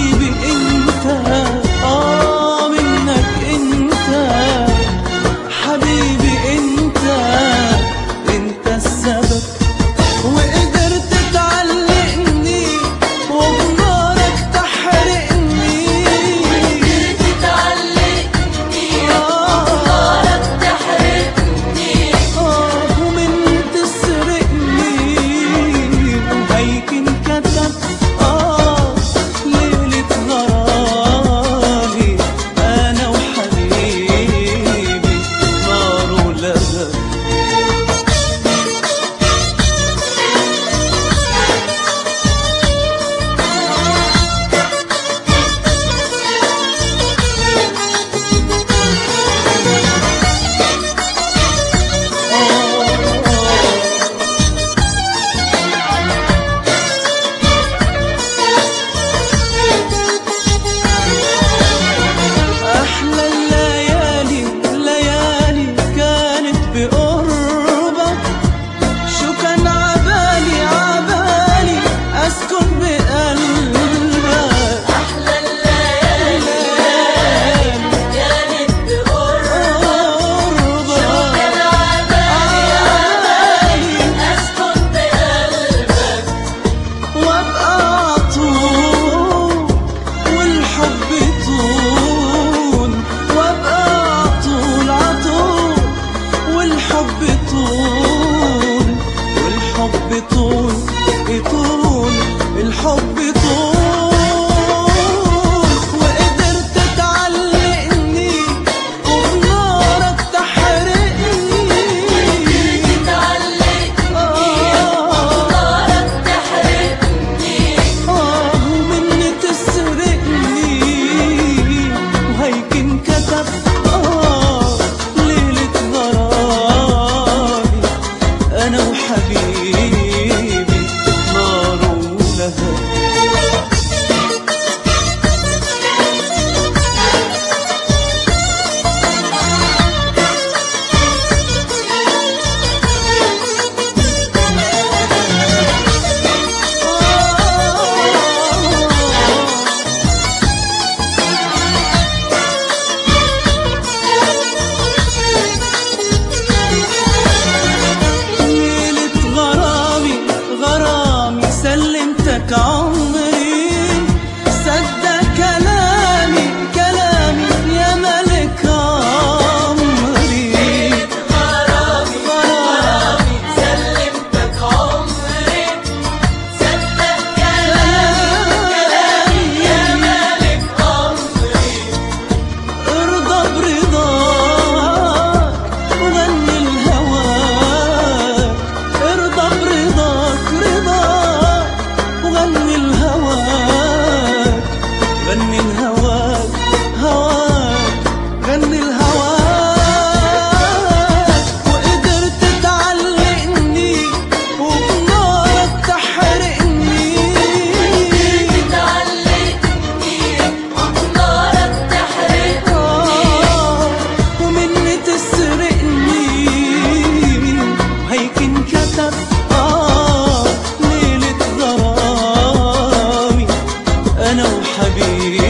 حبيبي انت، منك انت حبيبي انت، انت السبب. وقدرت تعلقني وبنارك تحرقني، قدرت تعلقني وبنارك تحرقني، ومن تسرقني وهيك انكتب ليلة غرامي انا وحبيبي نار ولهب. أحلى الليالي الليالي كانت بقربك، شو كان عبالي عبالي أسكن بقلبك. أحلى الليالي كانت بقربك، شو كان عبالي عبالي أسكن بقلبك، وأبقى عطول والحب طول، وأبقى عطول عطول والحب طول، والحب طول يطول الحب طول. وقدرت تعلقني وبنارك تحرقني، قدرت تعلقني وبنارك تحرقني، ومني تسرقني وهيك انكتب ليلة غرامي أنا وحبيبي نار ولهب. ليلة غرامي غرامي سلمتك عمري، صدق كلامي كلامي يا ملك عمري. غرامي غرامي سلمتك عمري، صدق كلامي كلامي يا مالك أمري. ارضى برضاك وغني الهواك، ارضى برضاك رضاك وغني الهواك، غني الهواك هواك غني الهواك. وقدرت تعلقني وبنارك تحرقني، قدرت تعلقني وبنارك تحرقني، ومني تسرقني وهيك انكتب ليلة غرامي أنا وحبيبي